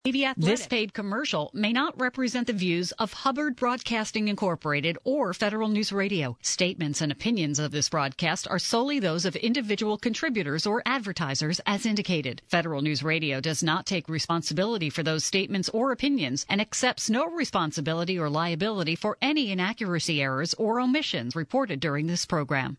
This paid commercial may not represent the views of Hubbard Broadcasting Incorporated or Federal News Radio. Statements and opinions of this broadcast are solely those of individual contributors or advertisers as indicated. Federal News Radio does not take responsibility for those statements or opinions and accepts no responsibility or liability for any inaccuracy, errors, or omissions reported during this program.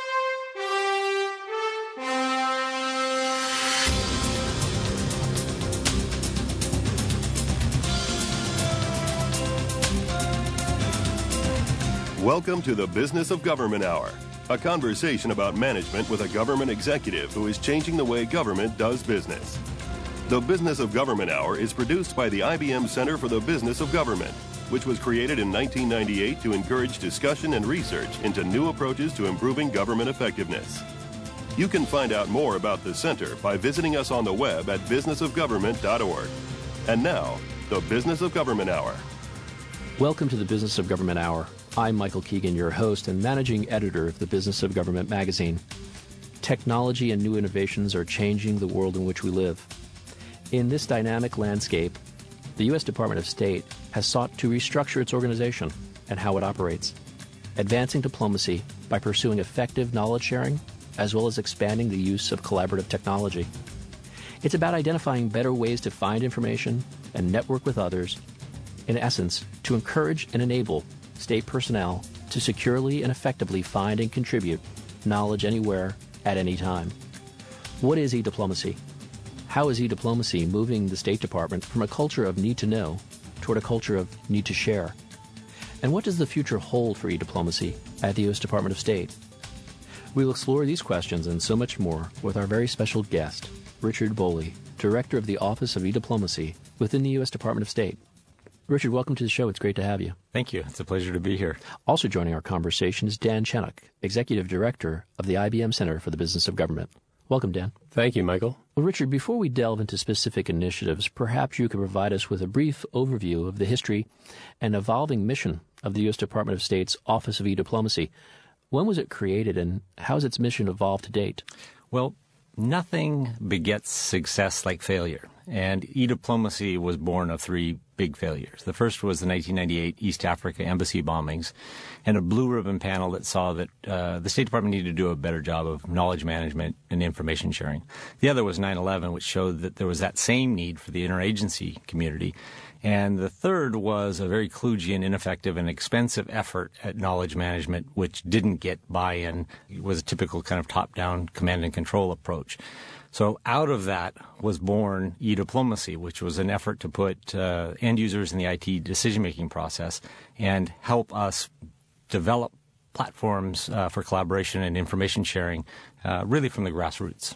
Welcome to the Business of Government Hour, a conversation about management with a government executive who is changing the way government does business. The Business of Government Hour is produced by the IBM Center for the Business of Government, which was created in 1998 to encourage discussion and research into new approaches to improving government effectiveness. You can find out more about the center by visiting us on the web at businessofgovernment.org. And now, the Business of Government Hour. Welcome to the Business of Government Hour. I'm Michael Keegan, your host and managing editor of the Business of Government magazine. Technology and new innovations are changing the world in which we live. In this dynamic landscape, the U.S. Department of State has sought to restructure its organization and how it operates, advancing diplomacy by pursuing effective knowledge sharing, as well as expanding the use of collaborative technology. It's about identifying better ways to find information and network with others, in essence, to encourage and enable state personnel to securely and effectively find and contribute knowledge anywhere at any time. What is e-diplomacy? How is e-diplomacy moving the State Department from a culture of need to know toward a culture of need to share? And what does the future hold for e-diplomacy at the U.S. Department of State? We'll explore these questions and so much more with our very special guest, Richard Boley, Director of the Office of E-Diplomacy within the U.S. Department of State. Richard, welcome to the show. It's great to have you. Thank you. It's a pleasure to be here. Also joining our conversation is Dan Chenok, Executive Director of the IBM Center for the Business of Government. Welcome, Dan. Thank you, Michael. Well, Richard, before we delve into specific initiatives, perhaps you could provide us with a brief overview of the history and evolving mission of the U.S. Department of State's Office of E-Diplomacy. When was it created, and how has its mission evolved to date? Well, nothing begets success like failure, and e-diplomacy was born of three big failures. The first was the 1998 East Africa embassy bombings and a blue ribbon panel that saw that the State Department needed to do a better job of knowledge management and information sharing. The other was 9/11, which showed that there was that same need for the interagency community. And the third was a very kludgy and ineffective and expensive effort at knowledge management, which didn't get buy-in. It was a typical kind of top-down command and control approach. So out of that was born e-diplomacy, which was an effort to put end users in the IT decision-making process and help us develop platforms for collaboration and information sharing really from the grassroots.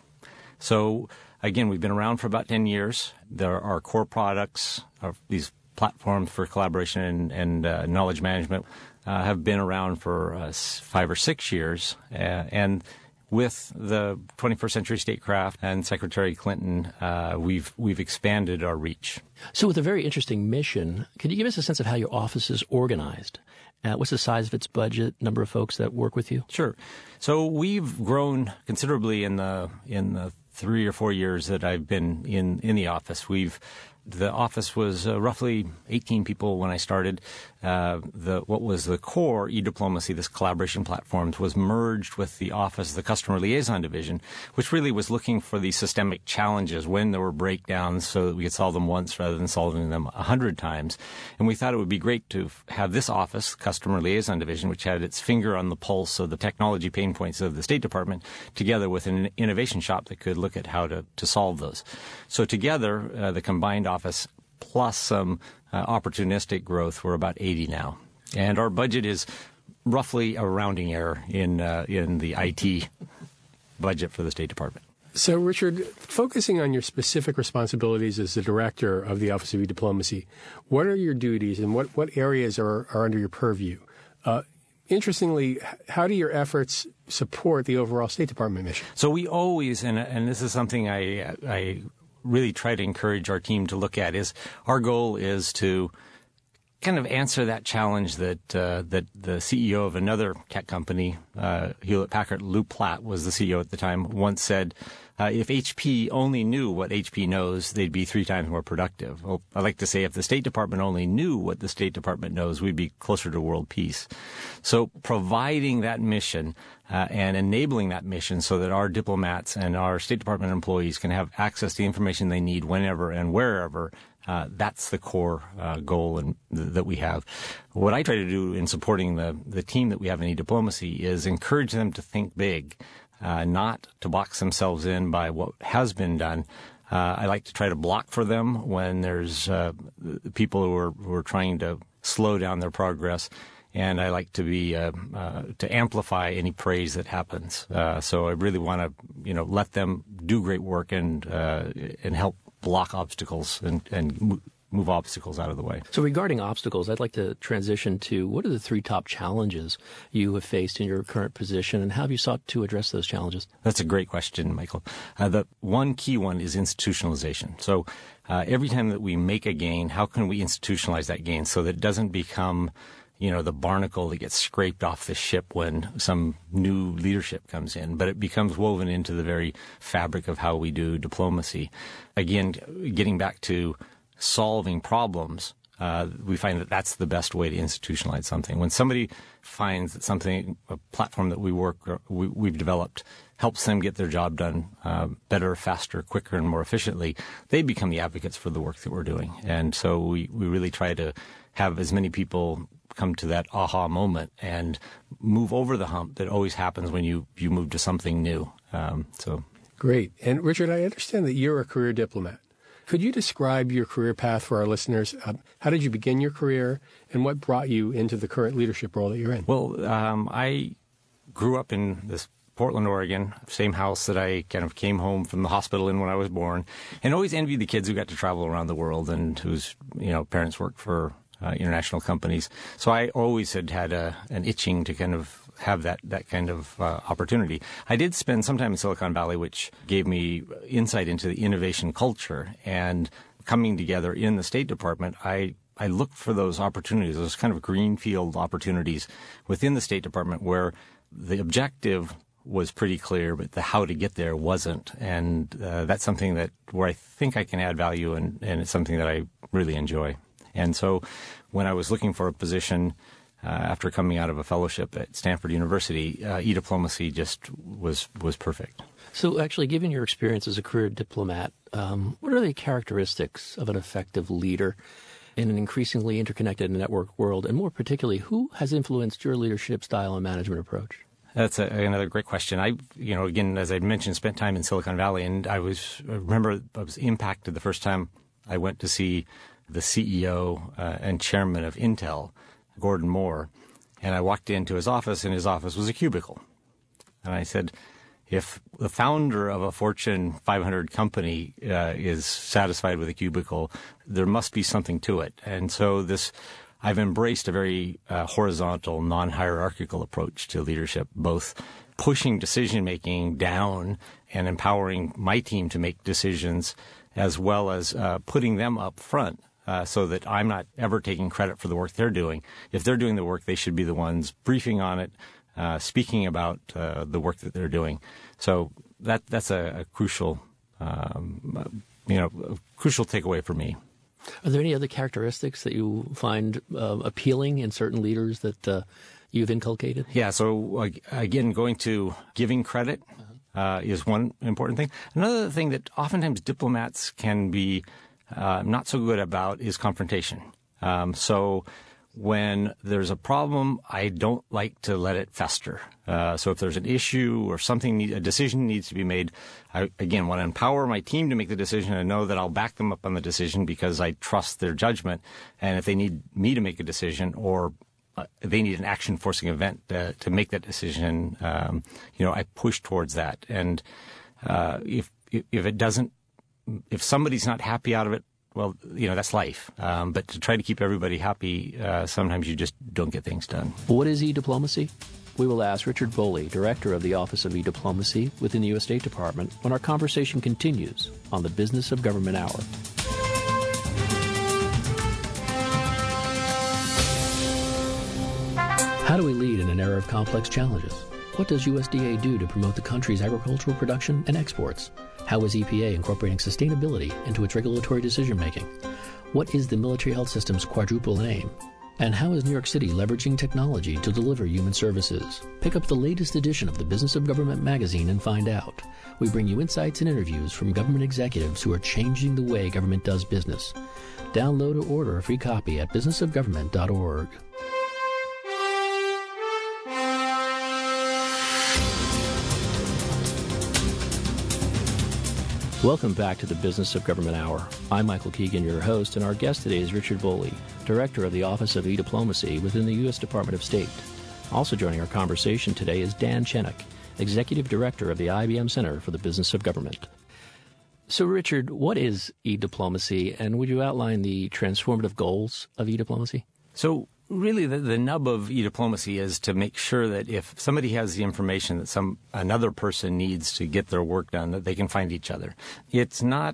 So again, we've been around for about 10 years. There are core products of these platforms for collaboration and knowledge management have been around for 5 or 6 years. And with the 21st Century Statecraft and Secretary Clinton, we've expanded our reach. So with a very interesting mission, can you give us a sense of how your office is organized? What's the size of its budget, number of folks that work with you? Sure. So we've grown considerably in the 3 or 4 years that I've been in the office. The office was roughly 18 people when I started. What was the core e-diplomacy, this collaboration platforms, was merged with the office, the customer liaison division, which really was looking for these systemic challenges when there were breakdowns so that we could solve them once rather than solving them 100 times. And we thought it would be great to have this office, customer liaison division, which had its finger on the pulse of the technology pain points of the State Department, together with an innovation shop that could look at how to solve those. So together, the combined office plus some opportunistic growth, we're about 80 now. And our budget is roughly a rounding error in the IT budget for the State Department. So, Richard, focusing on your specific responsibilities as the director of the Office of E-Diplomacy, what are your duties and what areas are under your purview? Interestingly, how do your efforts support the overall State Department mission? So we always, and this is something I really try to encourage our team to look at, is our goal is to kind of answer that challenge that the CEO of another tech company, Hewlett-Packard, Lou Platt was the CEO at the time, once said, if HP only knew what HP knows, they'd be 3 times more productive. Well, I like to say if the State Department only knew what the State Department knows, we'd be closer to world peace. So providing that mission and enabling that mission so that our diplomats and our State Department employees can have access to the information they need whenever and wherever, that's the core goal that we have. What I try to do in supporting the team that we have in e-diplomacy is encourage them to think big, not to box themselves in by what has been done. I like to try to block for them when there's people who are trying to slow down their progress, and I like to be to amplify any praise that happens. So I really want to let them do great work and help block obstacles and move obstacles out of the way. So regarding obstacles, I'd like to transition to what are the 3 top challenges you have faced in your current position, and how have you sought to address those challenges? That's a great question, Michael. The one key one is institutionalization. So every time that we make a gain, how can we institutionalize that gain so that it doesn't become the barnacle that gets scraped off the ship when some new leadership comes in, but it becomes woven into the very fabric of how we do diplomacy. Again, getting back to solving problems, we find that that's the best way to institutionalize something. When somebody finds that a platform that we've developed helps them get their job done better, faster, quicker, and more efficiently, they become the advocates for the work that we're doing. And so we really try to have as many people come to that aha moment and move over the hump that always happens when you move to something new. Great. And Richard, I understand that you're a career diplomat. Could you describe your career path for our listeners? How did you begin your career, and what brought you into the current leadership role that you're in? Well, I grew up in this Portland, Oregon, same house that I kind of came home from the hospital in when I was born, and always envied the kids who got to travel around the world and whose parents worked for international companies. So I always had an itching to kind of have that kind of opportunity. I did spend some time in Silicon Valley, which gave me insight into the innovation culture. And coming together in the State Department, I looked for those opportunities, those kind of greenfield opportunities within the State Department where the objective was pretty clear, but the how to get there wasn't. And that's something where I think I can add value, and it's something that I really enjoy. And so when I was looking for a position after coming out of a fellowship at Stanford University, e-diplomacy just was perfect. So actually, given your experience as a career diplomat, what are the characteristics of an effective leader in an increasingly interconnected network world? And more particularly, who has influenced your leadership style and management approach? That's another great question. I, again, as I mentioned, spent time in Silicon Valley, and I remember I was impacted the first time I went to see the CEO and chairman of Intel, Gordon Moore, and I walked into his office, and his office was a cubicle. And I said, if the founder of a Fortune 500 company is satisfied with a cubicle, there must be something to it. And so I've embraced a very horizontal, non-hierarchical approach to leadership, both pushing decision-making down and empowering my team to make decisions, as well as putting them up front. So that I'm not ever taking credit for the work they're doing. If they're doing the work, they should be the ones briefing on it, speaking about the work that they're doing. So that's a crucial, crucial takeaway for me. Are there any other characteristics that you find appealing in certain leaders that you've inculcated? Yeah. So again, going to giving credit is one important thing. Another thing that oftentimes diplomats can be not so good about is confrontation. So when there's a problem, I don't like to let it fester. So if there's an issue or a decision needs to be made, I, again, want to empower my team to make the decision and know that I'll back them up on the decision because I trust their judgment. And if they need me to make a decision or they need an action-forcing event to make that decision, I push towards that. And if it doesn't, if somebody's not happy out of it, well, that's life. But to try to keep everybody happy, sometimes you just don't get things done. What is e-diplomacy? We will ask Richard Foley, Director of the Office of E-Diplomacy within the U.S. State Department, when our conversation continues on the Business of Government Hour. How do we lead in an era of complex challenges? What does USDA do to promote the country's agricultural production and exports? How is EPA incorporating sustainability into its regulatory decision-making? What is the military health system's quadruple aim? And how is New York City leveraging technology to deliver human services? Pick up the latest edition of the Business of Government magazine and find out. We bring you insights and interviews from government executives who are changing the way government does business. Download or order a free copy at businessofgovernment.org. Welcome back to the Business of Government Hour. I'm Michael Keegan, your host, and our guest today is Richard Boley, Director of the Office of E-Diplomacy within the U.S. Department of State. Also joining our conversation today is Dan Chenok, Executive Director of the IBM Center for the Business of Government. So, Richard, what is e-diplomacy, and would you outline the transformative goals of e-diplomacy? So, really, the nub of e-diplomacy is to make sure that if somebody has the information that another person needs to get their work done, that they can find each other. It's not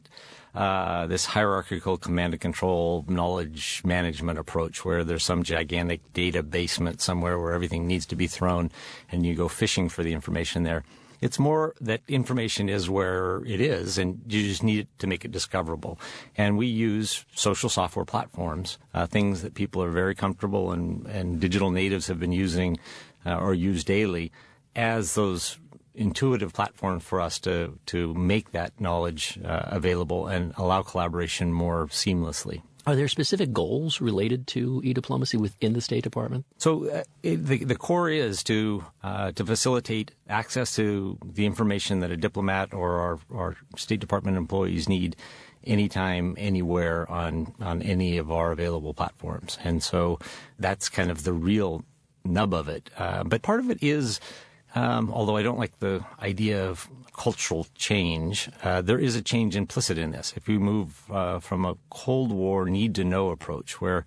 this hierarchical command and control knowledge management approach where there's some gigantic data basement somewhere where everything needs to be thrown and you go fishing for the information there. It's more that information is where it is, and you just need it to make it discoverable. And we use social software platforms, things that people are very comfortable and digital natives have been using or use daily as those intuitive platforms for us to make that knowledge available and allow collaboration more seamlessly. Are there specific goals related to e-diplomacy within the State Department? So the core is to facilitate access to the information that a diplomat or our State Department employees need anytime, anywhere on any of our available platforms. And so that's kind of the real nub of it. But part of it is, although I don't like the idea of cultural change, there is a change implicit in this. If we move from a Cold War need-to-know approach where,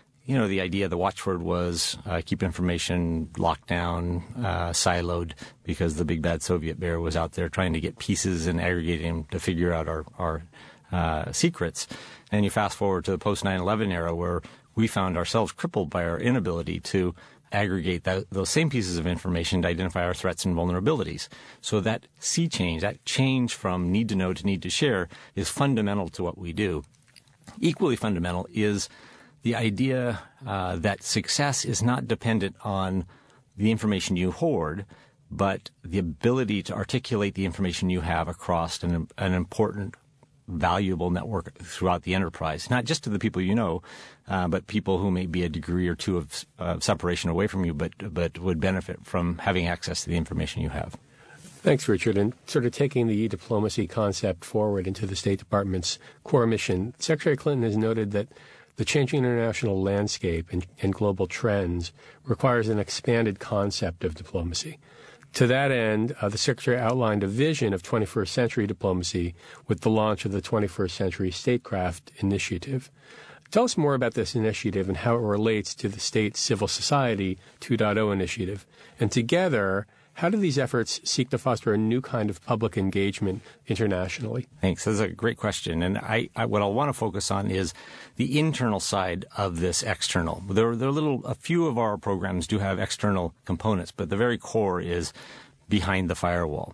the idea, the watchword was keep information locked down, siloed, because the big bad Soviet bear was out there trying to get pieces and aggregating them to figure out our secrets. And you fast forward to the post-9/11 era where we found ourselves crippled by our inability to aggregate those same pieces of information to identify our threats and vulnerabilities. So that sea change, that change from need to know to need to share, is fundamental to what we do. Equally fundamental is the idea that success is not dependent on the information you hoard, but the ability to articulate the information you have across an important, valuable network throughout the enterprise, not just to the people you know, but people who may be a degree or two of separation away from you, but would benefit from having access to the information you have. Thanks, Richard. And sort of taking the e-diplomacy concept forward into the State Department's core mission, Secretary Clinton has noted that the changing international landscape and global trends requires an expanded concept of diplomacy. To that end, the Secretary outlined a vision of 21st century diplomacy with the launch of the 21st Century Statecraft Initiative. Tell us more about this initiative and how it relates to the State Civil Society 2.0 initiative. And together, how do these efforts seek to foster a new kind of public engagement internationally? Thanks. That's a great question. And what I'll want to focus on is the internal side of this external. A few of our programs do have external components, but the very core is behind the firewall.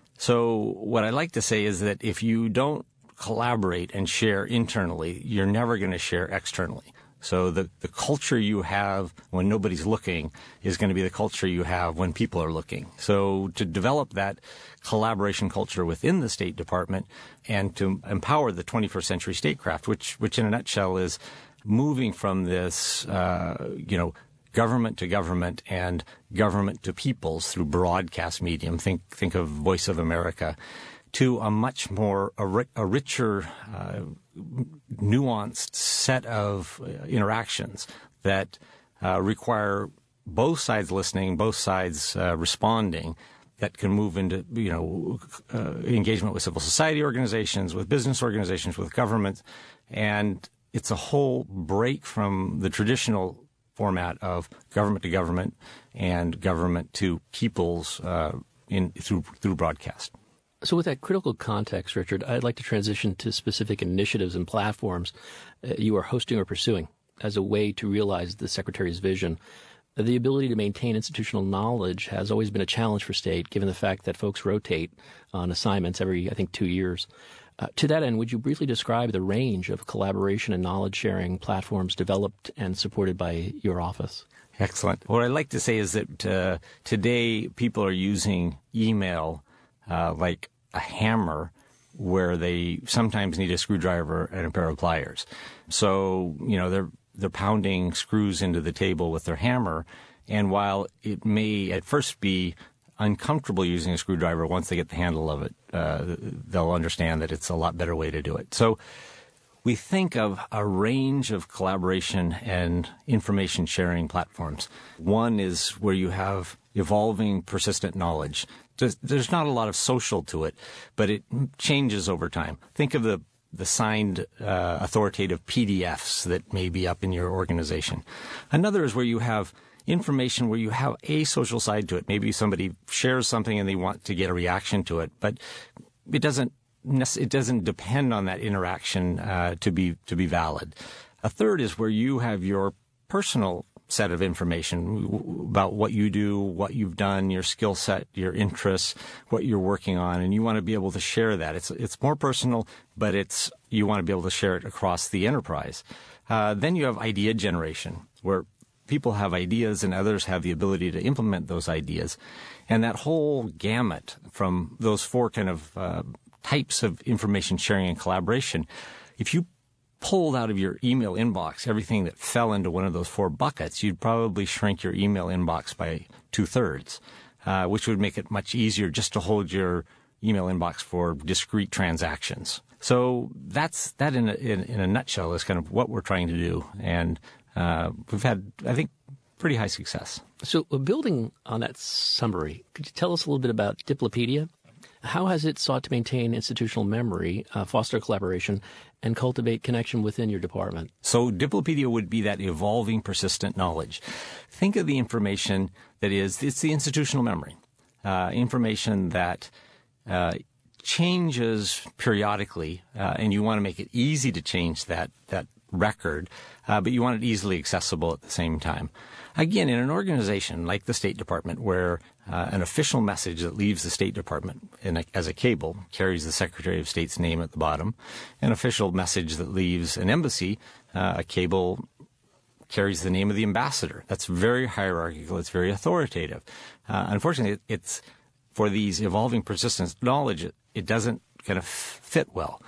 So what I like to say is that if you don't collaborate and share internally, you're never going to share externally. So the culture you have when nobody's looking is going to be the culture you have when people are looking. So to develop that collaboration culture within the State Department and to empower the 21st century statecraft, which in a nutshell is moving from this, government to government and government to peoples through broadcast medium. Think of Voice of America, to a much more a richer, nuanced set of interactions that require both sides listening, both sides responding, that can move into engagement with civil society organizations, with business organizations, with governments, and it's a whole break from the traditional format of government to government and government to peoples through broadcast. So with that critical context, Richard, I'd like to transition to specific initiatives and platforms you are hosting or pursuing as a way to realize the Secretary's vision. The ability to maintain institutional knowledge has always been a challenge for state, given the fact that folks rotate on assignments every, I think, 2 years. To that end, would you briefly describe the range of collaboration and knowledge-sharing platforms developed and supported by your office? Excellent. What I'd like to say is that today people are using email like a hammer, where they sometimes need a screwdriver and a pair of pliers. So, they're pounding screws into the table with their hammer, and while it may at first be uncomfortable using a screwdriver, once they get the handle of it, they'll understand that it's a lot better way to do it. So we think of a range of collaboration and information sharing platforms. One is where you have evolving persistent knowledge. There's not a lot of social to it, but it changes over time. Think of the signed authoritative PDFs that may be up in your organization. Another is where you have information where you have a social side to it. Maybe somebody shares something and they want to get a reaction to it, but it doesn't depend on that interaction to be valid. A third is where you have your personal set of information about what you do, what you've done, your skill set, your interests, what you're working on, and you want to be able to share that. It's more personal, but you want to be able to share it across the enterprise. Then you have idea generation, where people have ideas and others have the ability to implement those ideas. And that whole gamut from those four kind of types of information sharing and collaboration, if you pulled out of your email inbox everything that fell into one of those four buckets, you'd probably shrink your email inbox by 2/3, which would make it much easier just to hold your email inbox for discrete transactions. So that in a nutshell is kind of what we're trying to do. And we've had, I think, pretty high success. So building on that summary, could you tell us a little bit about Diplopedia? How has it sought to maintain institutional memory, foster collaboration, and cultivate connection within your department? So Diplopedia would be that evolving, persistent knowledge. Think of the information it's the institutional memory, information that changes periodically, and you want to make it easy to change that record, but you want it easily accessible at the same time. Again, in an organization like the State Department, where an official message that leaves the State Department as a cable carries the Secretary of State's name at the bottom, an official message that leaves an embassy, a cable carries the name of the ambassador. That's very hierarchical. It's very authoritative. Unfortunately, it's for these evolving persistent knowledge, it doesn't kind of fit well.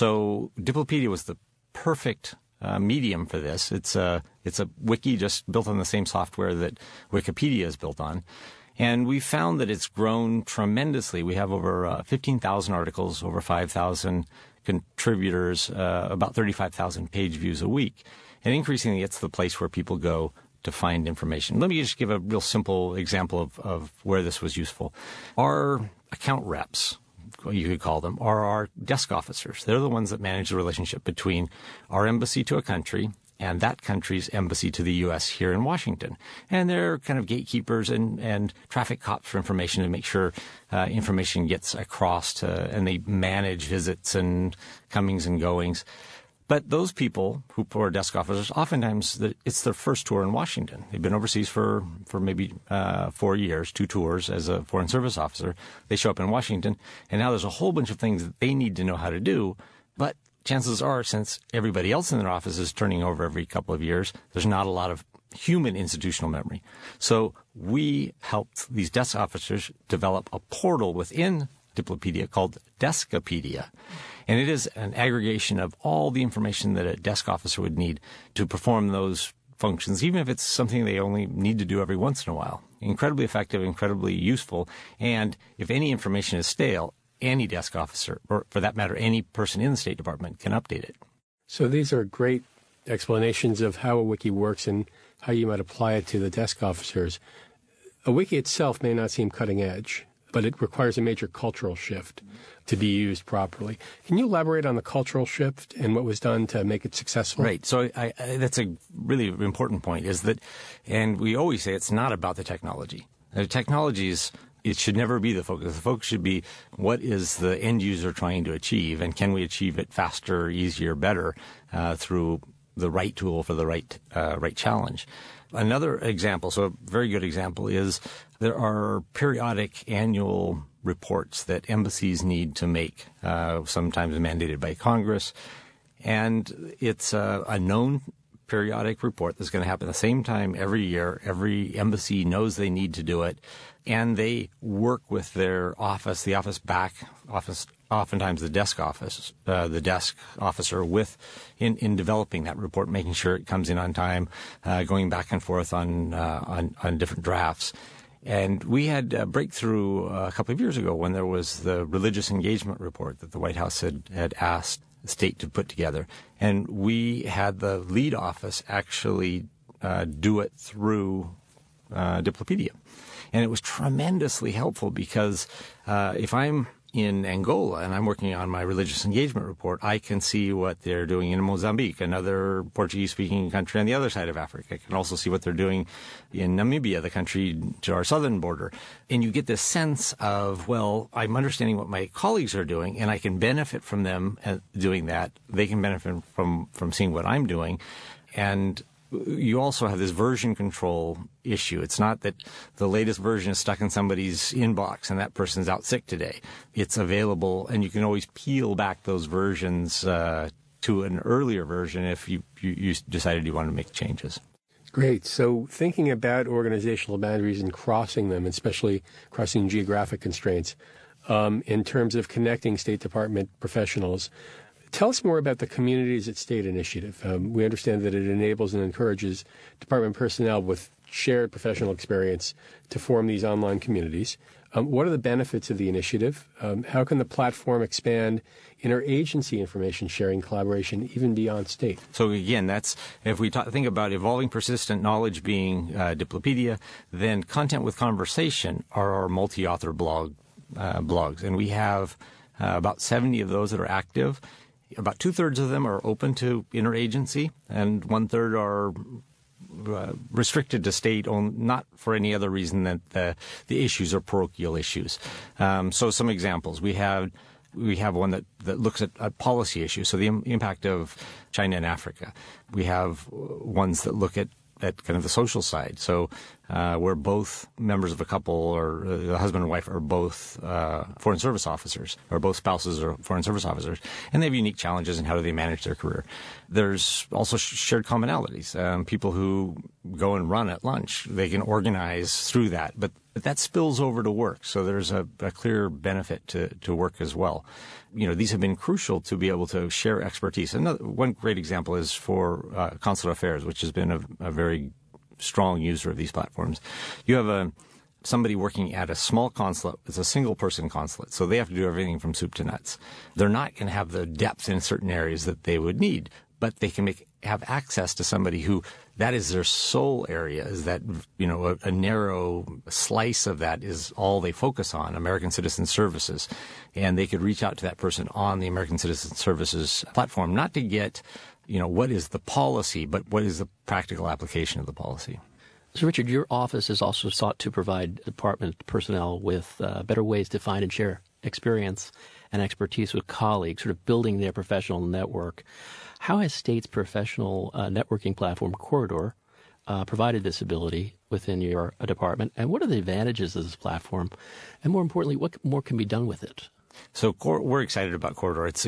So Diplopedia was the perfect medium for this. It's a wiki just built on the same software that Wikipedia is built on. And we found that it's grown tremendously. We have over 15,000 articles, over 5,000 contributors, about 35,000 page views a week. And increasingly, it's the place where people go to find information. Let me just give a real simple example of where this was useful. Our account reps, you could call them, are our desk officers. They're the ones that manage the relationship between our embassy to a country and that country's embassy to the U.S. here in Washington. And they're kind of gatekeepers and traffic cops for information to make sure information gets across and they manage visits and comings and goings. But those people who are desk officers, oftentimes it's their first tour in Washington. They've been overseas for maybe 4 years, 2 tours as a Foreign Service officer. They show up in Washington, and now there's a whole bunch of things that they need to know how to do. But chances are, since everybody else in their office is turning over every couple of years, there's not a lot of human institutional memory. So we helped these desk officers develop a portal within Diplopedia called Deskopedia. And it is an aggregation of all the information that a desk officer would need to perform those functions, even if it's something they only need to do every once in a while. Incredibly effective, incredibly useful. And if any information is stale, any desk officer, or for that matter, any person in the State Department can update it. So these are great explanations of how a wiki works and how you might apply it to the desk officers. A wiki itself may not seem cutting edge, but it requires a major cultural shift to be used properly. Can you elaborate on the cultural shift and what was done to make it successful? Right. So that's a really important point, is that, and we always say it's not about the technology. The technology it should never be the focus. The focus should be what is the end user trying to achieve, and can we achieve it faster, easier, better through the right tool for the right challenge. Another example, so a very good example, is there are periodic annual reports that embassies need to make, sometimes mandated by Congress. And it's a known periodic report that's going to happen at the same time every year. Every embassy knows they need to do it. And they work with their office, the office back office, oftentimes the desk office, the desk officer in developing that report, making sure it comes in on time, going back and forth on different drafts. And we had a breakthrough a couple of years ago when there was the religious engagement report that the White House had asked the state to put together. And we had the lead office actually do it through Diplopedia. And it was tremendously helpful because if I'm in Angola and I'm working on my religious engagement report, I can see what they're doing in Mozambique, another Portuguese-speaking country on the other side of Africa. I can also see what they're doing in Namibia, the country to our southern border. And you get this sense of, well, I'm understanding what my colleagues are doing, and I can benefit from them doing that. They can benefit from seeing what I'm doing. And you also have this version control issue. It's not that the latest version is stuck in somebody's inbox and that person's out sick today. It's available, and you can always peel back those versions to an earlier version if you decided you want to make changes. Great. So thinking about organizational boundaries and crossing them, especially crossing geographic constraints, in terms of connecting State Department professionals, tell us more about the Communities at State initiative. We understand that it enables and encourages department personnel with shared professional experience to form these online communities. What are the benefits of the initiative? How can the platform expand interagency information sharing collaboration even beyond state? So again, that's if we think about evolving persistent knowledge being Diplopedia, then Content with Conversation are our multi-author blogs. And we have about 70 of those that are active. About 2/3 of them are open to interagency, and 1/3 are restricted to state, not for any other reason than the issues are parochial issues. So some examples. We have one that looks at policy issues, so the impact of China and Africa. We have ones that look at kind of the social side. So where both members of a couple or the husband and wife are both foreign service officers, or both spouses are foreign service officers, and they have unique challenges in how do they manage their career. There's also shared commonalities. People who go and run at lunch, they can organize through that, but that spills over to work. So there's a clear benefit to work as well. These have been crucial to be able to share expertise. One great example is for Consular Affairs, which has been a very strong user of these platforms. You have somebody working at a small consulate. It's a single-person consulate, so they have to do everything from soup to nuts. They're not going to have the depth in certain areas that they would need, but they can have access to somebody who that is their sole area, is that, a narrow slice of that is all they focus on, American Citizen Services. And they could reach out to that person on the American Citizen Services platform, not to get, what is the policy, but what is the practical application of the policy. So, Richard, your office has also sought to provide department personnel with better ways to find and share experience and expertise with colleagues, sort of building their professional network. How has State's professional networking platform, Corridor, provided this ability within your department? And what are the advantages of this platform? And more importantly, what more can be done with it? So we're excited about Corridor. It's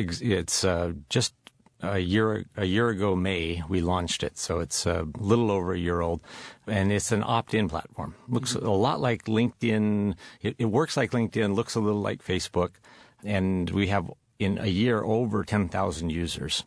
just a year ago, May, we launched it. So it's a little over a year old. And it's an opt-in platform. Looks a lot like LinkedIn. It works like LinkedIn, looks a little like Facebook. And we have, in a year, over 10,000 users.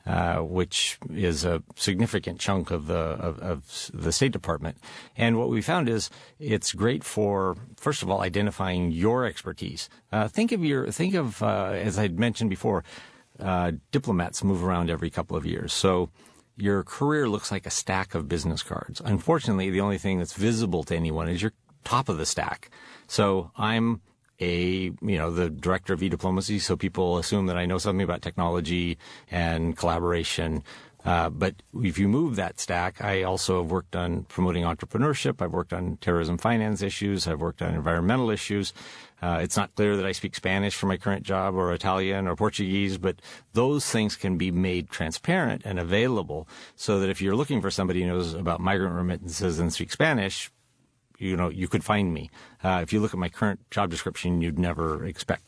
Which is a significant chunk of the State Department. And what we found is it's great for, first of all, identifying your expertise. Think of as I'd mentioned before, diplomats move around every couple of years. So your career looks like a stack of business cards. Unfortunately, the only thing that's visible to anyone is your top of the stack. So I'm the director of e-diplomacy, so people assume that I know something about technology and collaboration. But if you move that stack, I also have worked on promoting entrepreneurship. I've worked on terrorism finance issues. I've worked on environmental issues. It's not clear that I speak Spanish for my current job or Italian or Portuguese, but those things can be made transparent and available so that if you're looking for somebody who knows about migrant remittances and speaks Spanish, you could find me. If you look at my current job description, you'd never expect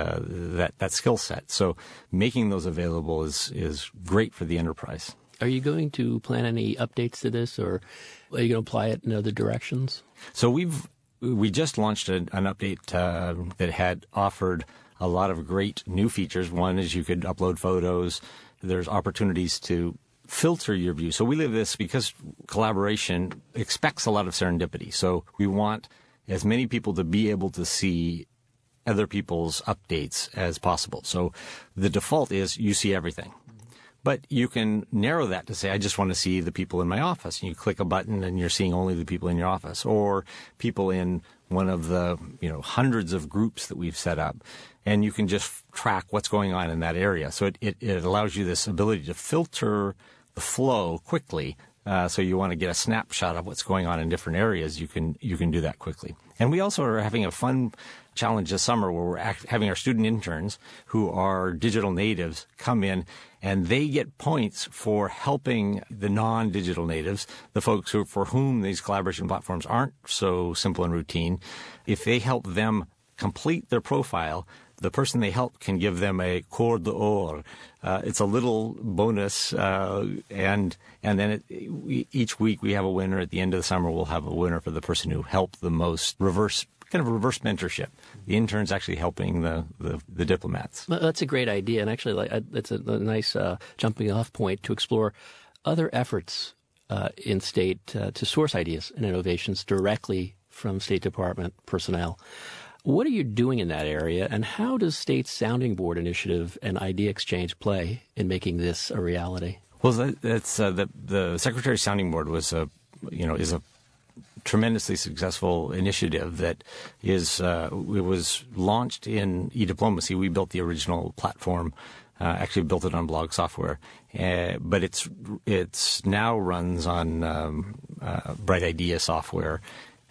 that skill set. So making those available is great for the enterprise. Are you going to plan any updates to this, or are you going to apply it in other directions? So we just launched an update that had offered a lot of great new features. One is you could upload photos. There's opportunities to filter your view. So we live this because collaboration expects a lot of serendipity. So we want as many people to be able to see other people's updates as possible. So the default is you see everything. But you can narrow that to say, I just want to see the people in my office. And you click a button and you're seeing only the people in your office, or people in one of the hundreds of groups that we've set up. And you can just track what's going on in that area. So it allows you this ability to filter the flow quickly. So you want to get a snapshot of what's going on in different areas. You can do that quickly. And we also are having a fun challenge this summer where we're having our student interns who are digital natives come in, and they get points for helping the non-digital natives, the folks for whom these collaboration platforms aren't so simple and routine. If they help them complete their profile, the person they help can give them a corde d'or. It's a little bonus, and then each week we have a winner. At the end of the summer, we'll have a winner for the person who helped the most. Reverse mentorship. The interns actually helping the diplomats. Well, that's a great idea, and actually, that's a nice jumping off point to explore other efforts in state to source ideas and innovations directly from State Department personnel. What are you doing in that area, and how does State's Sounding Board initiative and idea exchange play in making this a reality? Well, that's the Secretary's Sounding Board is a tremendously successful initiative that it was launched in eDiplomacy. We built the original platform, actually built it on blog software, but it's now runs on Bright Idea software.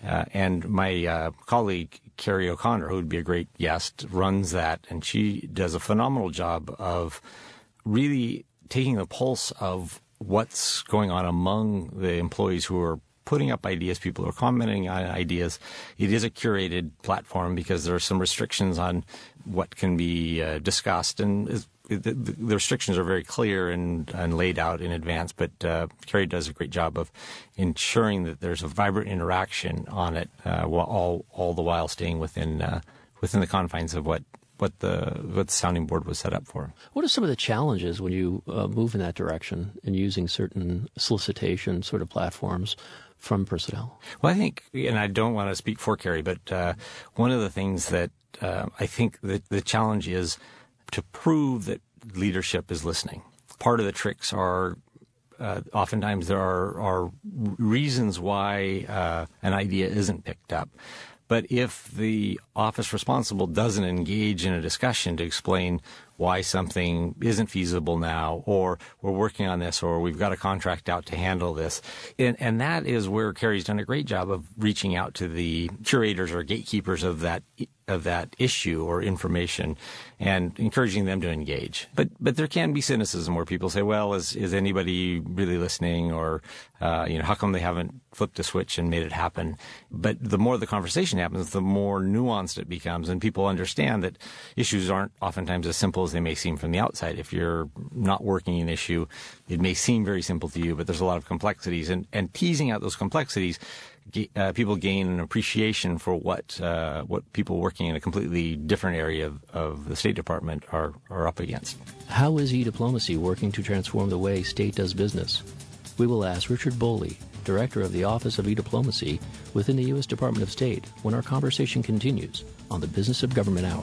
And my colleague, Carrie O'Connor, who would be a great guest, runs that, and she does a phenomenal job of really taking the pulse of what's going on among the employees who are putting up ideas, people who are commenting on ideas. It is a curated platform because there are some restrictions on what can be discussed, and the restrictions are very clear and laid out in advance, but Carrie does a great job of ensuring that there's a vibrant interaction on it, all the while staying within the confines of what the Sounding Board was set up for. What are some of the challenges when you move in that direction and using certain solicitation sort of platforms from personnel? Well, I think, and I don't want to speak for Carrie, but one of the things that I think that the challenge is to prove that leadership is listening. Part of the tricks are oftentimes there are reasons why an idea isn't picked up. But if the office responsible doesn't engage in a discussion to explain why something isn't feasible now, or we're working on this, or we've got a contract out to handle this, and that is where Carrie's done a great job of reaching out to the curators or gatekeepers of that issue or information and encouraging them to engage. But there can be cynicism where people say, well, is anybody really listening, or how come they haven't flipped a switch and made it happen? But the more the conversation happens, the more nuanced it becomes, and people understand that issues aren't oftentimes as simple as they may seem from the outside. If you're not working an issue, it may seem very simple to you, but there's a lot of complexities, and teasing out those complexities, people gain an appreciation for what people working in a completely different area of the State Department are up against. How is eDiplomacy working to transform the way state does business? We will ask Richard Boley, Director of the Office of eDiplomacy within the U.S. Department of State, when our conversation continues on the Business of Government Hour.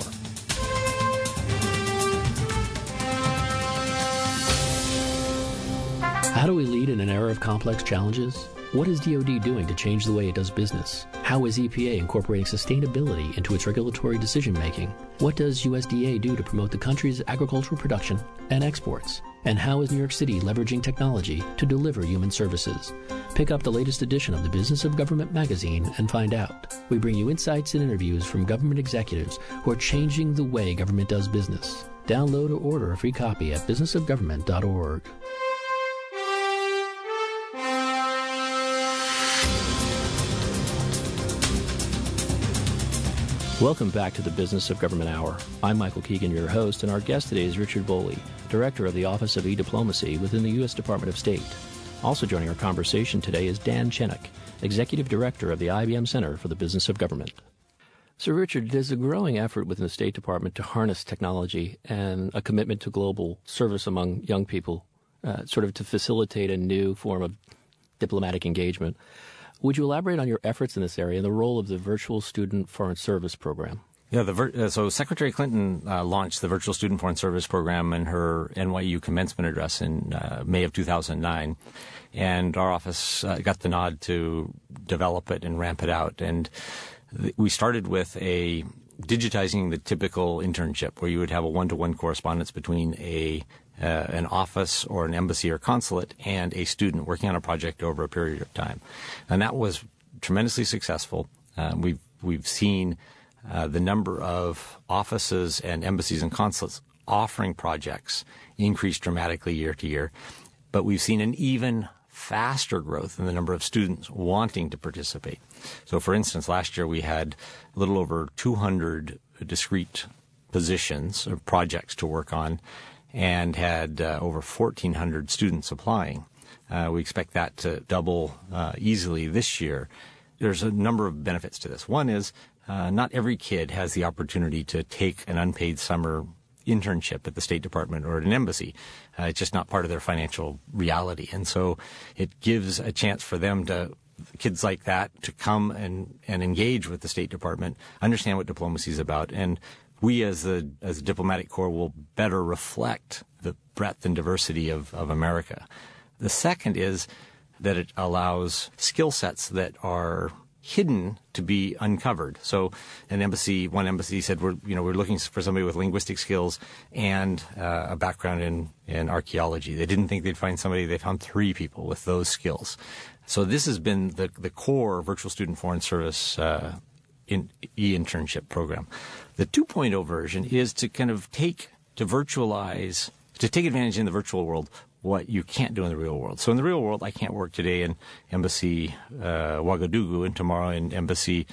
How do we lead in an era of complex challenges? What is DoD doing to change the way it does business? How is EPA incorporating sustainability into its regulatory decision-making? What does USDA do to promote the country's agricultural production and exports? And how is New York City leveraging technology to deliver human services? Pick up the latest edition of the Business of Government magazine and find out. We bring you insights and interviews from government executives who are changing the way government does business. Download or order a free copy at businessofgovernment.org. Welcome back to the Business of Government Hour. I'm Michael Keegan, your host, and our guest today is Richard Boley, Director of the Office of E-Diplomacy within the U.S. Department of State. Also joining our conversation today is Dan Chenok, Executive Director of the IBM Center for the Business of Government. So, Richard, there's a growing effort within the State Department to harness technology and a commitment to global service among young people, sort of to facilitate a new form of diplomatic engagement. Would you elaborate on your efforts in this area and the role of the Virtual Student Foreign Service Program? Yeah, so Secretary Clinton launched the Virtual Student Foreign Service Program in her NYU commencement address in May of 2009. And our office got the nod to develop it and ramp it out. And we started with digitizing the typical internship where you would have a one-to-one correspondence between an office or an embassy or consulate and a student working on a project over a period of time. And that was tremendously successful. We've seen the number of offices and embassies and consulates offering projects increase dramatically year to year. But we've seen an even faster growth in the number of students wanting to participate. So, for instance, last year we had a little over 200 discrete positions or projects to work on and had over 1,400 students applying. We expect that to double easily this year. There's a number of benefits to this. One is not every kid has the opportunity to take an unpaid summer internship at the State Department or at an embassy. It's just not part of their financial reality. And so it gives a chance for them kids like that to come and engage with the State Department, understand what diplomacy is about, and we as a diplomatic corps will better reflect the breadth and diversity of America. The second is that it allows skill sets that are hidden to be uncovered. So one embassy said, we're looking for somebody with linguistic skills and a background in archaeology. They didn't think they'd find somebody. They found 3 people with those skills. So this has been the core Virtual Student Foreign Service e-internship program. The 2.0 version is to kind of take advantage in the virtual world what you can't do in the real world. So in the real world, I can't work today in Embassy Ouagadougou and tomorrow in Embassy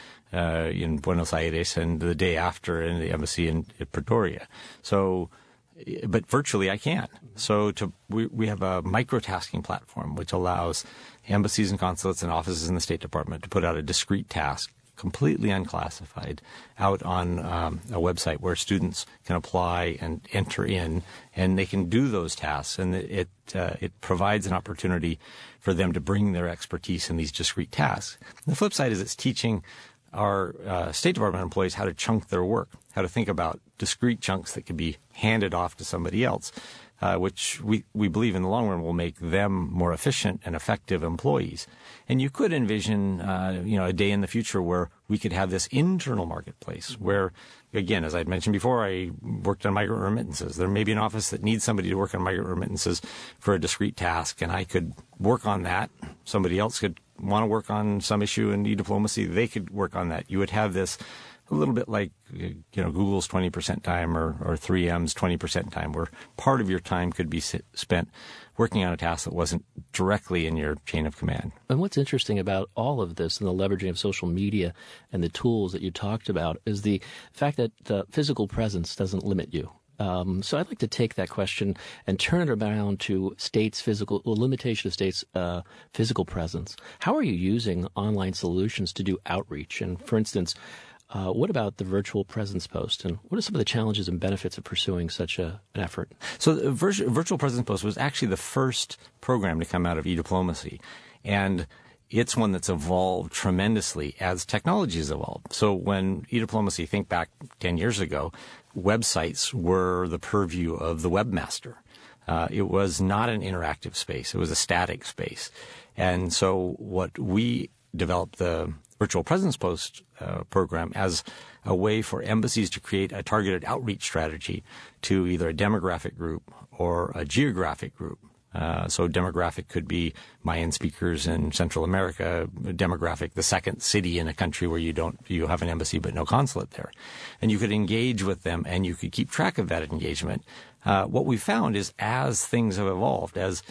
in Buenos Aires and the day after in the Embassy in Pretoria. So, but virtually I can. So we have a microtasking platform which allows embassies and consulates and offices in the State Department to put out a discrete task, completely unclassified, out on a website where students can apply and enter in, and they can do those tasks. And it provides an opportunity for them to bring their expertise in these discrete tasks. And the flip side is it's teaching our State Department employees how to chunk their work, how to think about discrete chunks that can be handed off to somebody else, which we believe in the long run will make them more efficient and effective employees. And you could envision, a day in the future where we could have this internal marketplace where, again, as I'd mentioned before, I worked on migrant remittances. There may be an office that needs somebody to work on migrant remittances for a discrete task, and I could work on that. Somebody else could want to work on some issue in e-diplomacy. They could work on that. You would have this a little bit like, Google's 20% time or 3M's 20% time, where part of your time could be spent working on a task that wasn't directly in your chain of command. And what's interesting about all of this and the leveraging of social media and the tools that you talked about is the fact that the physical presence doesn't limit you. So I'd like to take that question and turn it around to limitation of states' physical presence. How are you using online solutions to do outreach? And for instance, what about the virtual presence post? And what are some of the challenges and benefits of pursuing such an effort? So the virtual presence post was actually the first program to come out of e-diplomacy. And it's one that's evolved tremendously as technology has evolved. So when e-diplomacy, think back 10 years ago, websites were the purview of the webmaster. It was not an interactive space. It was a static space. And so what we developed the Virtual Presence Post program as a way for embassies to create a targeted outreach strategy to either a demographic group or a geographic group. So demographic could be Mayan speakers in Central America, demographic, the second city in a country where you have an embassy but no consulate there. And you could engage with them and you could keep track of that engagement. What we found is as things have evolved, as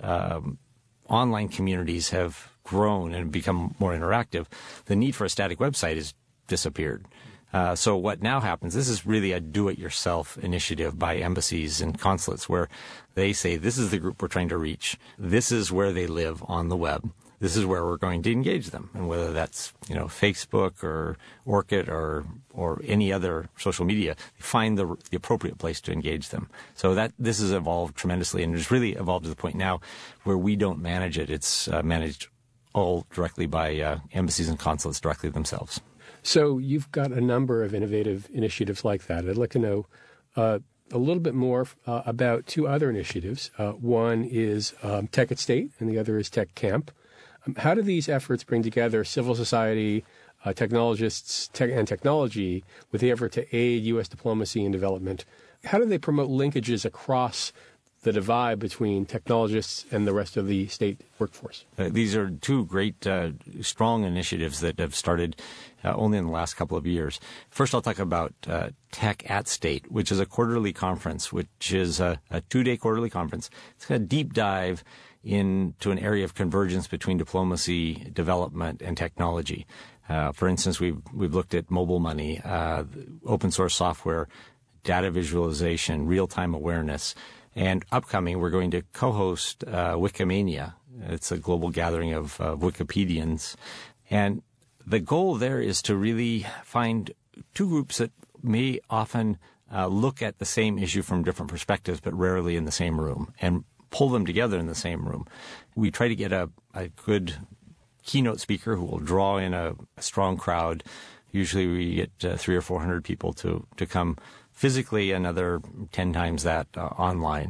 online communities have grown and become more interactive, the need for a static website has disappeared. So what now happens, this is really a do-it-yourself initiative by embassies and consulates where they say, this is the group we're trying to reach. This is where they live on the web. This is where we're going to engage them. And whether that's, Facebook or Orkut or any other social media, find the appropriate place to engage them. So this has evolved tremendously, and it's really evolved to the point now where we don't manage it. It's managed all directly by embassies and consulates directly themselves. So you've got a number of innovative initiatives like that. I'd like to know a little bit more about two other initiatives. One is Tech at State, and the other is Tech Camp. How do these efforts bring together civil society, technologists, and technology with the effort to aid U.S. diplomacy and development? How do they promote linkages across the divide between technologists and the rest of the state workforce? These are two great, strong initiatives that have started only in the last couple of years. First, I'll talk about Tech at State, which is a quarterly conference, which is a 2-day quarterly conference. It's a deep dive into an area of convergence between diplomacy, development, and technology. For instance, we've looked at mobile money, open source software, data visualization, real-time awareness. And upcoming, we're going to co-host Wikimania. It's a global gathering of Wikipedians. And the goal there is to really find two groups that may often look at the same issue from different perspectives, but rarely in the same room, and pull them together in the same room. We try to get a good keynote speaker who will draw in a strong crowd. Usually we get 300 or 400 people to come physically, another 10 times that online.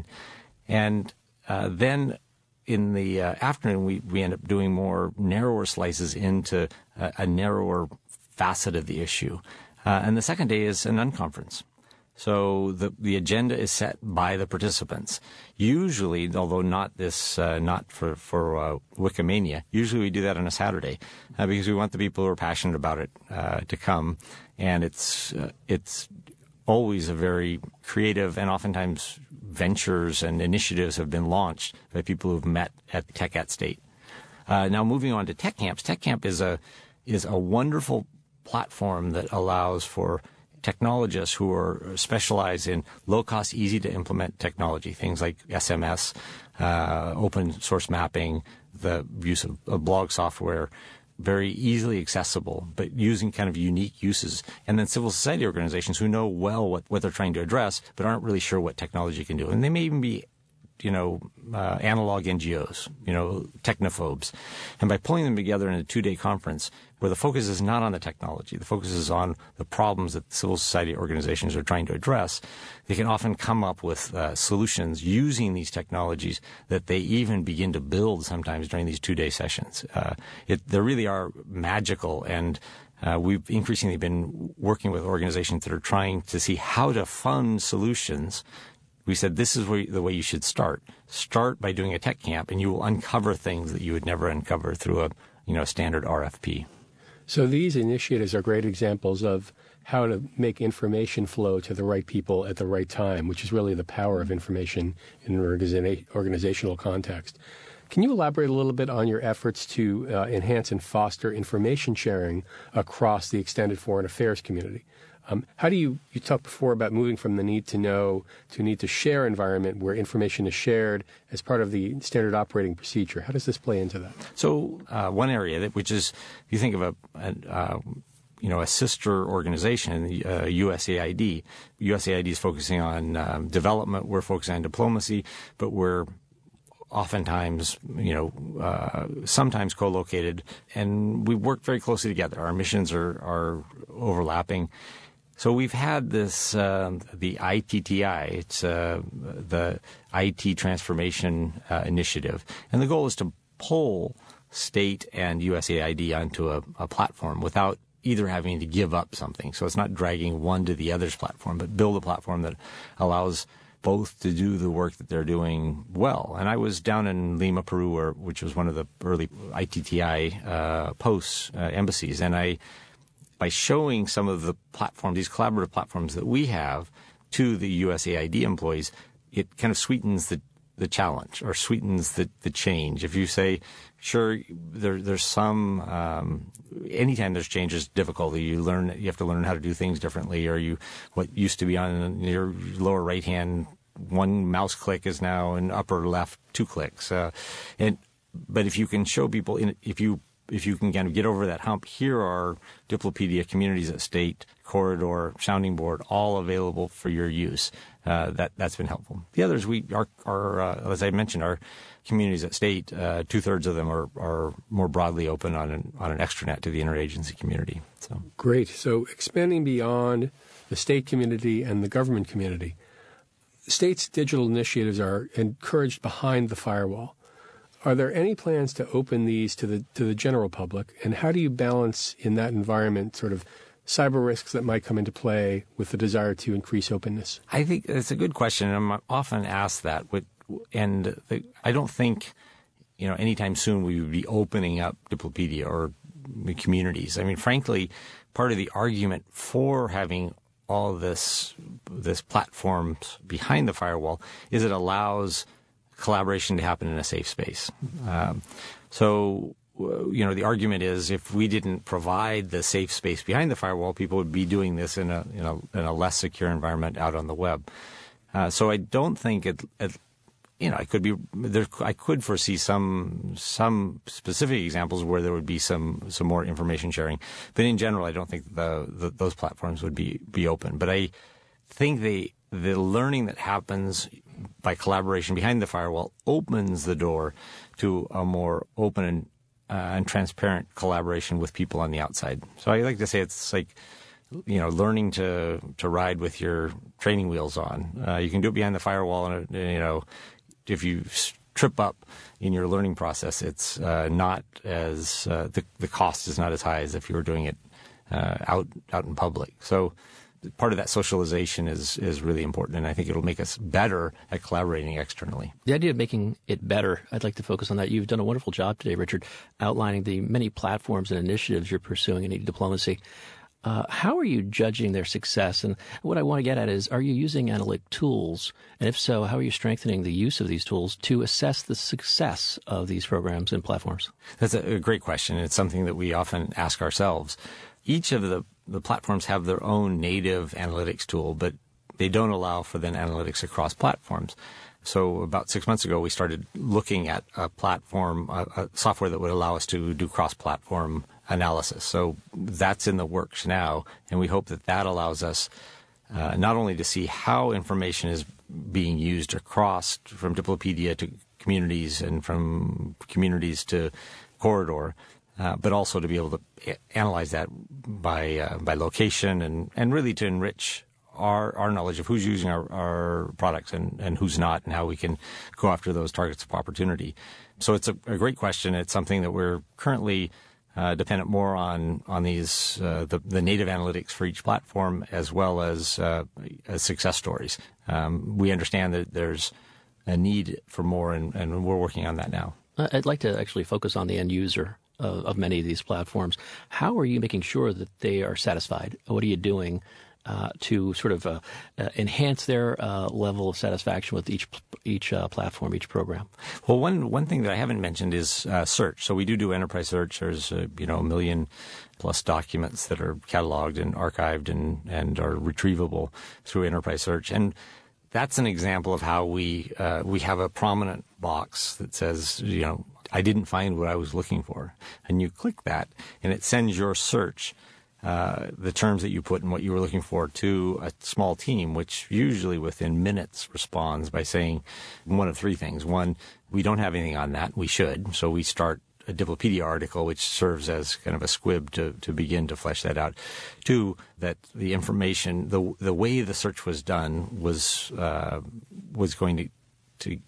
And then in the afternoon, we end up doing more narrower slices into a narrower facet of the issue. And the second day is an unconference. So the agenda is set by the participants. Usually, although not for Wikimania, usually we do that on a Saturday because we want the people who are passionate about it to come. And it's always a very creative, and oftentimes ventures and initiatives have been launched by people who've met at Tech at State. Now moving on to Tech Camps. Tech Camp is a wonderful platform that allows for technologists who are specialized in low-cost, easy-to-implement technology, things like SMS, open source mapping, the use of blog software, very easily accessible, but using kind of unique uses. And then civil society organizations who know well what they're trying to address, but aren't really sure what technology can do. And they may even be, analog NGOs, technophobes. And by pulling them together in a 2-day conference where the focus is not on the technology, the focus is on the problems that civil society organizations are trying to address, they can often come up with solutions using these technologies that they even begin to build sometimes during these 2-day sessions. They really are magical, and we've increasingly been working with organizations that are trying to see how to fund solutions. We said this is the way you should start. Start by doing a tech camp, and you will uncover things that you would never uncover through a standard RFP. So these initiatives are great examples of how to make information flow to the right people at the right time, which is really the power of information in an organizational context. Can you elaborate a little bit on your efforts to enhance and foster information sharing across the extended foreign affairs community? How do you talked before about moving from the need to know to need to share environment where information is shared as part of the standard operating procedure? How does this play into that? So one area which is, if you think of a sister organization, USAID. USAID is focusing on development. We're focusing on diplomacy, but we're oftentimes, sometimes co-located, and we work very closely together. Our missions are overlapping. So we've had this, the ITTI, it's the IT Transformation Initiative, and the goal is to pull state and USAID onto a platform without either having to give up something. So it's not dragging one to the other's platform, but build a platform that allows both to do the work that they're doing well. And I was down in Lima, Peru, which was one of the early ITTI posts, embassies, and by showing some of the platforms, these collaborative platforms that we have to the USAID employees, it kind of sweetens the challenge or sweetens the change. If you say, sure, there's some, anytime there's change, there's difficulty. You have to learn how to do things differently, or what used to be on your lower right hand, one mouse click is now in upper left 2 clicks. But if you can show people, if you can kind of get over that hump, here are Diplopedia, Communities at State, Corridor, Sounding Board, all available for your use. That's been helpful. The others, as I mentioned, our Communities at State, 2/3 of them are more broadly open on an extranet to the interagency community. So great. So expanding beyond the state community and the government community, states' digital initiatives are encouraged behind the firewall. Are there any plans to open these to the general public? And how do you balance in that environment sort of cyber risks that might come into play with the desire to increase openness? I think it's a good question. I'm often asked that. I don't think, anytime soon we would be opening up Diplopedia or the communities. I mean, frankly, part of the argument for having all this platforms behind the firewall is it allows collaboration to happen in a safe space. The argument is if we didn't provide the safe space behind the firewall, people would be doing this in a less secure environment out on the web. So I don't think I could foresee some specific examples where there would be some more information sharing, but in general, I don't think those platforms would be open. But I think the learning that happens by collaboration behind the firewall opens the door to a more open and transparent collaboration with people on the outside. So I like to say it's like, learning to ride with your training wheels on. You can do it behind the firewall, and if you trip up in your learning process, it's not as the cost is not as high as if you were doing it out in public. So part of that socialization is really important, and I think it'll make us better at collaborating externally. The idea of making it better, I'd like to focus on that. You've done a wonderful job today, Richard, outlining the many platforms and initiatives you're pursuing in e-diplomacy. How are you judging their success? And what I want to get at is, are you using analytic tools? And if so, how are you strengthening the use of these tools to assess the success of these programs and platforms? That's a great question. It's something that we often ask ourselves. Each of the platforms have their own native analytics tool, but they don't allow for then analytics across platforms. So about 6 months ago, we started looking at a platform, a software that would allow us to do cross-platform analysis. So that's in the works now, and we hope that allows us not only to see how information is being used across from Diplopedia to communities and from communities to Corridor, but also to be able to analyze that by location and really to enrich our knowledge of who's using our products and who's not, and how we can go after those targets of opportunity. So it's a great question. It's something that we're currently dependent more on these the native analytics for each platform, as well as success stories. We understand that there's a need for more, and we're working on that now. I'd like to actually focus on the end user of many of these platforms. How are you making sure that they are satisfied? What are you doing to sort of enhance their level of satisfaction with each platform, each program? Well, one thing that I haven't mentioned is search. So we do enterprise search. There's 1 million plus documents that are cataloged and archived and are retrievable through enterprise search. And that's an example of how we have a prominent box that says, I didn't find what I was looking for. And you click that, and it sends your search, the terms that you put and what you were looking for, to a small team, which usually within minutes responds by saying one of three things. One, we don't have anything on that. We should. So we start a Diplopedia article, which serves as kind of a squib to begin to flesh that out. Two, that the information, the way the search was done was going to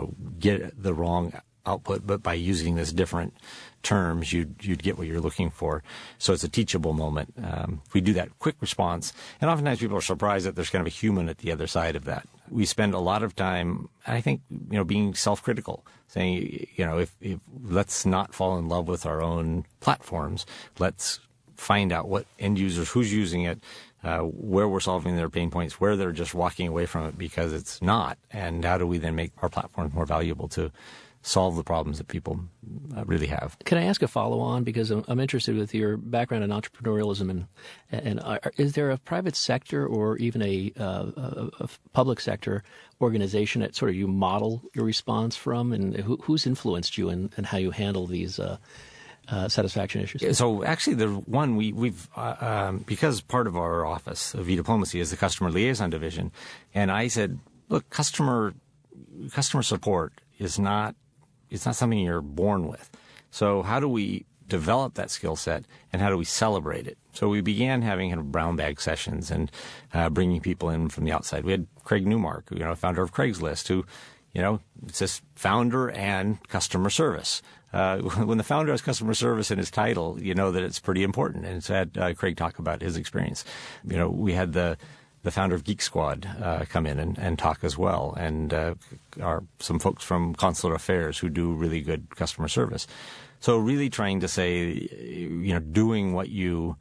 get the wrong output, but by using this different terms, you'd get what you're looking for. So it's a teachable moment. We do that quick response, and oftentimes people are surprised that there's kind of a human at the other side of that. We spend a lot of time, I think, being self-critical, saying, if let's not fall in love with our own platforms. Let's find out what end users, who's using it, where we're solving their pain points, where they're just walking away from it because it's not, and how do we then make our platforms more valuable to solve the problems that people really have. Can I ask a follow-on? Because I'm interested with your background in entrepreneurialism, and is there a private sector or even a public sector organization that sort of you model your response from, and who's influenced you and how you handle these satisfaction issues? So actually, the one we've because part of our office of eDiplomacy is the customer liaison division, and I said, look, customer support is not. It's not something you're born with. So how do we develop that skill set, and how do we celebrate it? So we began having kind of brown bag sessions and bringing people in from the outside. We had Craig Newmark, founder of Craigslist, who, it's this founder and customer service. When the founder has customer service in his title, you know that it's pretty important. And so I had Craig talk about his experience. We had the founder of Geek Squad come in and talk as well, and are some folks from Consular Affairs who do really good customer service. So really trying to say, doing what you've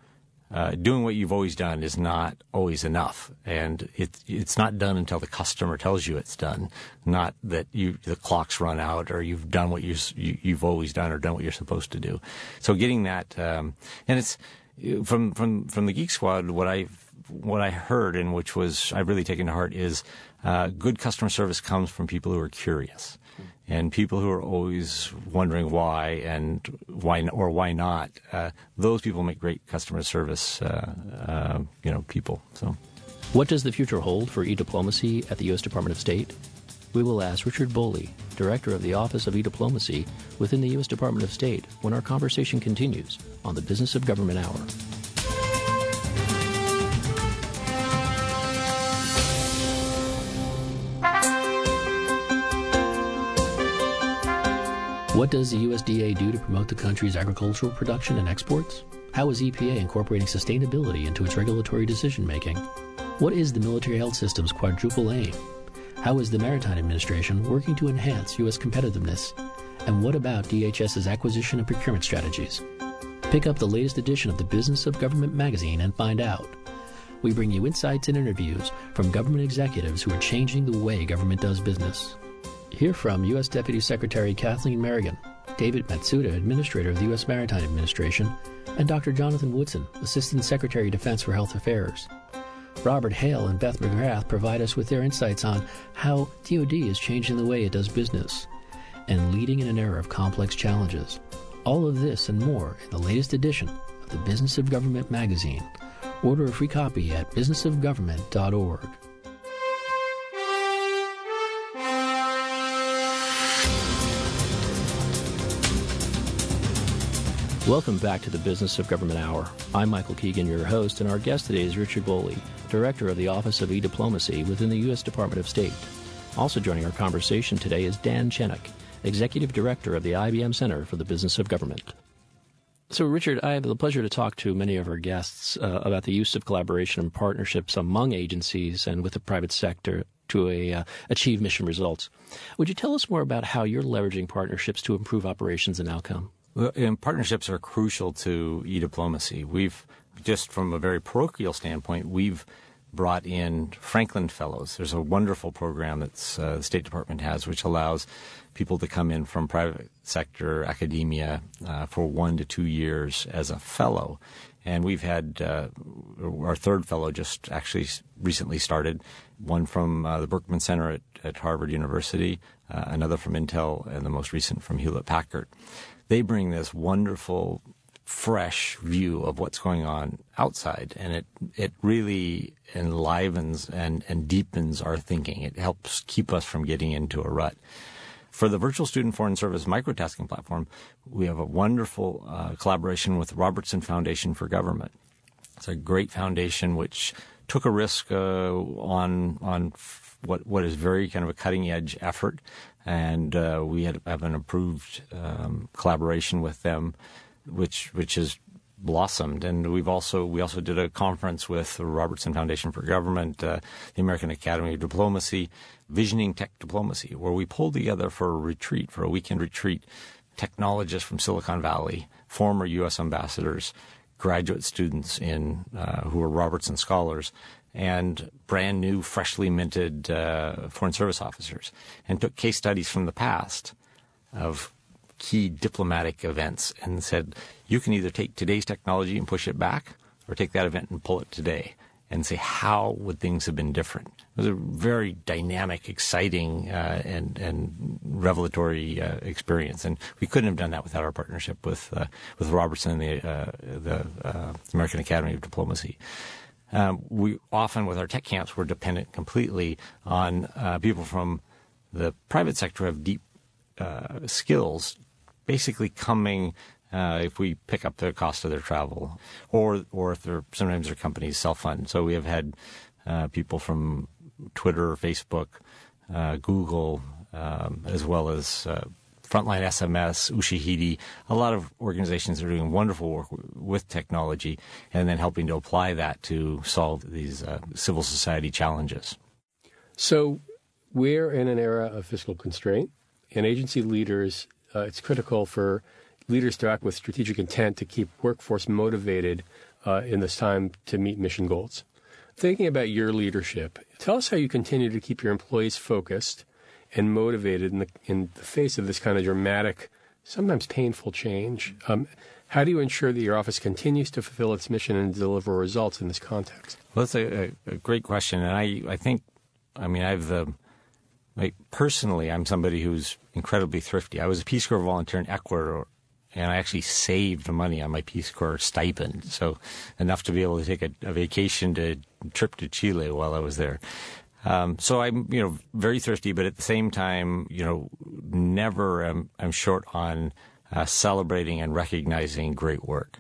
always done is not always enough, and it's not done until the customer tells you it's done, not that the clock's run out or you've done what you've always done or done what you're supposed to do. So getting that, and it's from the Geek Squad, what I heard, and which was I've really taken to heart, is good customer service comes from people who are curious and people who are always wondering why and why or why not. Those people make great customer service, people. So, what does the future hold for eDiplomacy at the U.S. Department of State? We will ask Richard Boley, Director of the Office of eDiplomacy within the U.S. Department of State, when our conversation continues on the Business of Government Hour. What does the USDA do to promote the country's agricultural production and exports? How is EPA incorporating sustainability into its regulatory decision-making? What is the military health system's quadruple aim? How is the Maritime Administration working to enhance U.S. competitiveness? And what about DHS's acquisition and procurement strategies? Pick up the latest edition of the Business of Government magazine and find out. We bring you insights and interviews from government executives who are changing the way government does business. Hear from U.S. Deputy Secretary Kathleen Merrigan, David Matsuda, Administrator of the U.S. Maritime Administration, and Dr. Jonathan Woodson, Assistant Secretary of Defense for Health Affairs. Robert Hale and Beth McGrath provide us with their insights on how DoD is changing the way it does business and leading in an era of complex challenges. All of this and more in the latest edition of the Business of Government magazine. Order a free copy at businessofgovernment.org. Welcome back to the Business of Government Hour. I'm Michael Keegan, your host, and our guest today is Richard Boley, Director of the Office of eDiplomacy within the U.S. Department of State. Also joining our conversation today is Dan Chenok, Executive Director of the IBM Center for the Business of Government. So, Richard, I have the pleasure to talk to many of our guests about the use of collaboration and partnerships among agencies and with the private sector to achieve mission results. Would you tell us more about how you're leveraging partnerships to improve operations and outcome? Well, partnerships are crucial to eDiplomacy. We've, just from a very parochial standpoint, we've brought in Franklin Fellows. There's a wonderful program that the State Department has, which allows people to come in from private sector academia for 1 to 2 years as a fellow. And we've had our third fellow just actually recently started, one from the Berkman Center at Harvard University, another from Intel, and the most recent from Hewlett-Packard. They bring this wonderful, fresh view of what's going on outside, and it really enlivens and deepens our thinking. It helps keep us from getting into a rut. For the Virtual Student Foreign Service microtasking platform, we have a wonderful collaboration with the Robertson Foundation for Government. It's a great foundation which took a risk on what is very kind of a cutting-edge effort, and we have an approved collaboration with them, which has blossomed. And we also did a conference with the Robertson Foundation for Government, the American Academy of Diplomacy, Visioning Tech Diplomacy, where we pulled together for a weekend retreat, technologists from Silicon Valley, former U.S. ambassadors, graduate students who are Robertson scholars, and brand new, freshly minted Foreign Service officers, and took case studies from the past of key diplomatic events and said, you can either take today's technology and push it back, or take that event and pull it today and say, how would things have been different? It was a very dynamic, exciting, and revelatory experience, and we couldn't have done that without our partnership with Robertson and the American Academy of Diplomacy. We often, with our tech camps, we're dependent completely on people from the private sector who have deep skills, basically coming if we pick up the cost of their travel, or if sometimes their companies self-fund. So we have had people from Twitter, Facebook, Google, as well as Frontline SMS, Ushahidi, a lot of organizations are doing wonderful work with technology and then helping to apply that to solve these civil society challenges. So we're in an era of fiscal constraint, and agency leaders, it's critical for leaders to act with strategic intent to keep workforce motivated in this time to meet mission goals. Thinking about your leadership, tell us how you continue to keep your employees focused and motivated in the face of this kind of dramatic, sometimes painful change. How do you ensure that your office continues to fulfill its mission and deliver results in this context? Well, that's a great question, and I think, personally, I'm somebody who's incredibly thrifty. I was a Peace Corps volunteer in Ecuador, and I actually saved money on my Peace Corps stipend, so enough to be able to take a vacation trip to Chile while I was there. So I'm, very thrifty, but at the same time, never I'm short on celebrating and recognizing great work.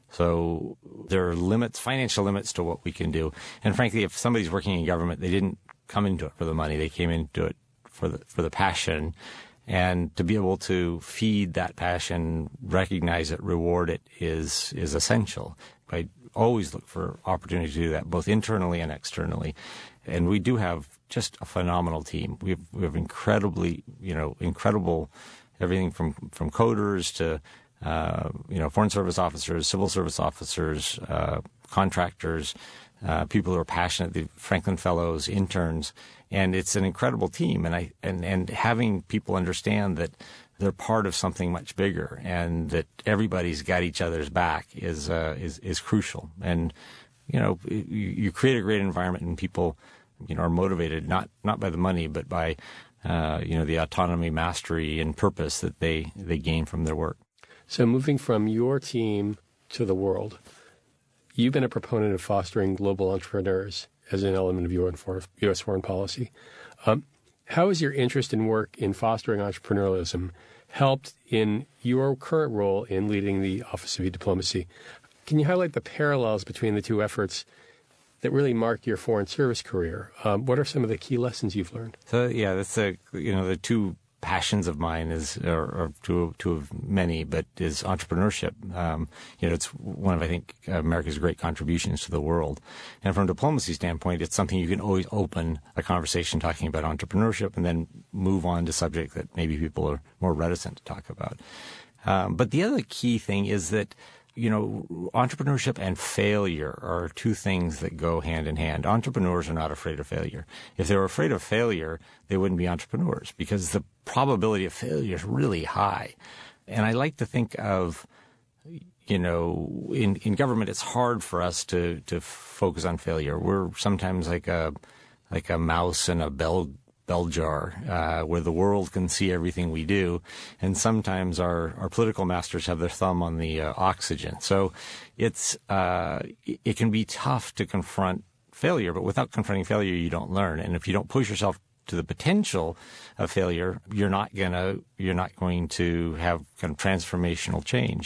So there are limits, financial limits to what we can do. And frankly, if somebody's working in government, they didn't come into it for the money. They came into it for the passion. And to be able to feed that passion, recognize it, reward it is essential. I always look for opportunities to do that, both internally and externally. And we do have just a phenomenal team. We have incredibly, incredible everything from coders to, foreign service officers, civil service officers, contractors, people who are passionate, the Franklin Fellows, interns, and it's an incredible team. And having people understand that they're part of something much bigger and that everybody's got each other's back is crucial. And you create a great environment, and people, are motivated not by the money, but by the autonomy, mastery, and purpose that they gain from their work. So moving from your team to the world, you've been a proponent of fostering global entrepreneurs as an element of U.S. foreign policy. How has your interest in work in fostering entrepreneurialism helped in your current role in leading the Office of E-Diplomacy? Can you highlight the parallels between the two efforts that really marked your foreign service career? What are some of the key lessons you've learned? So, yeah, that's the two passions of mine or two of many, but is entrepreneurship. It's one of, I think, America's great contributions to the world. And from a diplomacy standpoint, it's something you can always open a conversation talking about entrepreneurship and then move on to subject that maybe people are more reticent to talk about. But the other key thing is that entrepreneurship and failure are two things that go hand in hand. Entrepreneurs are not afraid of failure. If they were afraid of failure, they wouldn't be entrepreneurs, because the probability of failure is really high. And I like to think of, in government, it's hard for us to focus on failure. We're sometimes like a mouse in a bell jar, where the world can see everything we do, and sometimes our political masters have their thumb on the oxygen. So it can be tough to confront failure, but without confronting failure, you don't learn. And if you don't push yourself to the potential of failure, you're not going to have kind of transformational change.